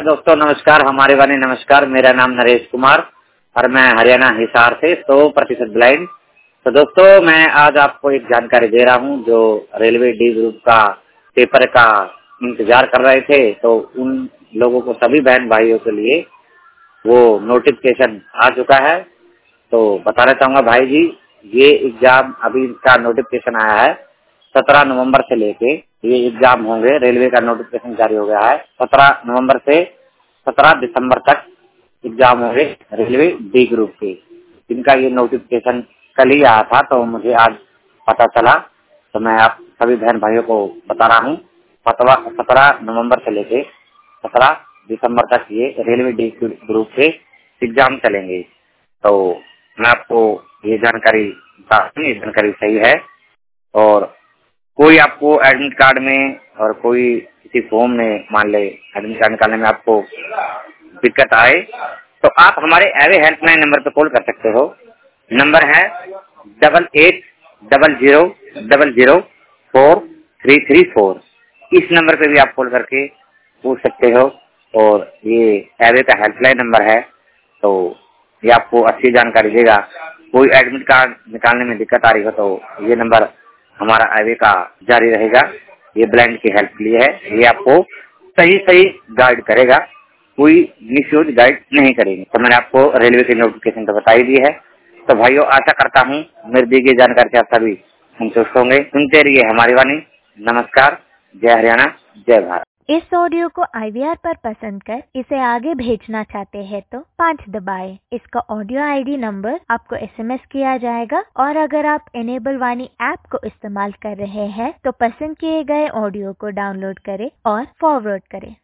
दोस्तों नमस्कार, हमारे वाले नमस्कार। मेरा नाम नरेश कुमार और मैं हरियाणा हिसार से 100% ब्लाइंड। तो दोस्तों मैं आज आपको एक जानकारी दे रहा हूं। जो रेलवे डी ग्रुप का पेपर का इंतजार कर रहे थे, तो उन लोगों को, सभी बहन भाइयों के लिए वो नोटिफिकेशन आ चुका है। तो बताना चाहूंगा भाई जी, ये एग्जाम अभी इसका नोटिफिकेशन आया है 17 नवंबर से लेके ये एग्जाम होंगे। रेलवे का नोटिफिकेशन जारी हो गया है। 17 नवंबर से 17 दिसंबर तक एग्जाम होंगे रेलवे डी ग्रुप के। इनका ये नोटिफिकेशन कल ही आया था, तो मुझे आज पता चला। तो मैं आप सभी बहन भाइयों को बता रहा हूँ, 17 नवंबर से लेके 17 दिसंबर तक ये रेलवे डी ग्रुप के एग्जाम चलेंगे। तो मैं आपको ये जानकारी बता दूं, ये जानकारी सही है। और कोई आपको एडमिट कार्ड में और कोई किसी फॉर्म में, मान ले एडमिट कार्ड निकालने में आपको दिक्कत आए, तो आप हमारे एवे हेल्पलाइन नंबर पर कॉल कर सकते हो। नंबर है 8800004334। इस नंबर पे भी आप कॉल करके पूछ सकते हो। और ये एवे का हेल्पलाइन नंबर है, तो ये आपको अच्छी जानकारी देगा। कोई एडमिट कार्ड निकालने में दिक्कत आ रही हो तो ये नंबर हमारा एवे का जारी रहेगा। ये ब्लाइंड की हेल्प के लिए है। ये आपको सही सही गाइड करेगा, कोई मिसयूज गाइड नहीं करेंगे। तो मैंने आपको रेलवे की नोटिफिकेशन तो बता ही दी है। तो भाइयों, आशा करता हूँ मेरी दी गई जानकारी से आप सभी संतुष्ट होंगे। सुनते रहिए हमारी वाणी। नमस्कार, जय हरियाणा, जय भारत। इस ऑडियो को IVR पर पसंद कर इसे आगे भेजना चाहते हैं तो 5 दबाएं। इसका ऑडियो ID नंबर आपको SMS किया जाएगा। और अगर आप इनेबल वाणी ऐप को इस्तेमाल कर रहे हैं तो पसंद किए गए ऑडियो को डाउनलोड करें और फॉरवर्ड करें।